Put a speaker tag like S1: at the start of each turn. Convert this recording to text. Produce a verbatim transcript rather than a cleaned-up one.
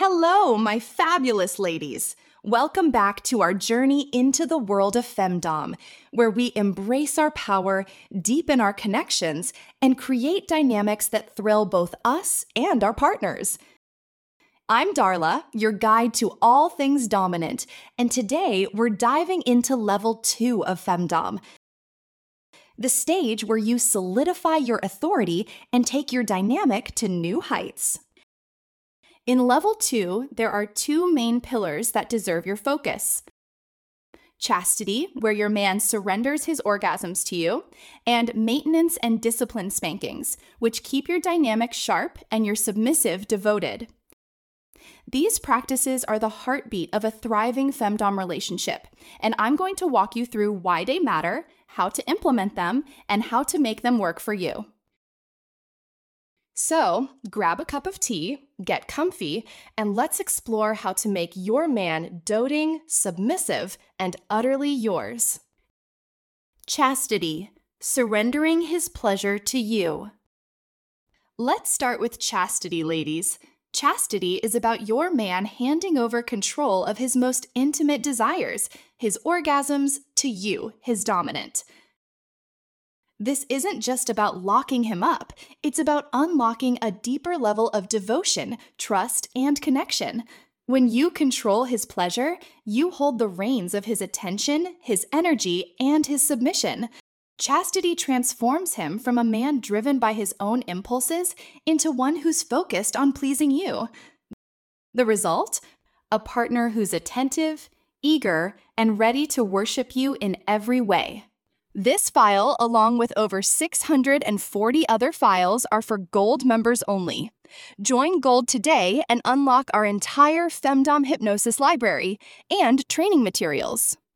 S1: Hello, my fabulous ladies. Welcome back to our journey into the world of femdom, where we embrace our power, deepen our connections, and create dynamics that thrill both us and our partners. I'm Darla, your guide to all things dominant, and today we're diving into level two of femdom, the stage where you solidify your authority and take your dynamic to new heights. In level two, there are two main pillars that deserve your focus. Chastity, where your man surrenders his orgasms to you, and maintenance and discipline spankings, which keep your dynamic sharp and your submissive devoted. These practices are the heartbeat of a thriving femdom relationship, and I'm going to walk you through why they matter, how to implement them, and how to make them work for you. So, grab a cup of tea, get comfy, and let's explore how to make your man doting, submissive, and utterly yours. Chastity, surrendering his pleasure to you. Let's start with chastity, ladies. Chastity is about your man handing over control of his most intimate desires, his orgasms, to you, his dominant. This isn't just about locking him up, it's about unlocking a deeper level of devotion, trust, and connection. When you control his pleasure, you hold the reins of his attention, his energy, and his submission. Chastity transforms him from a man driven by his own impulses into one who's focused on pleasing you. The result? A partner who's attentive, eager, and ready to worship you in every way. This file, along with over six hundred forty other files, are for Gold members only. Join Gold today and unlock our entire Femdom Hypnosis library and training materials.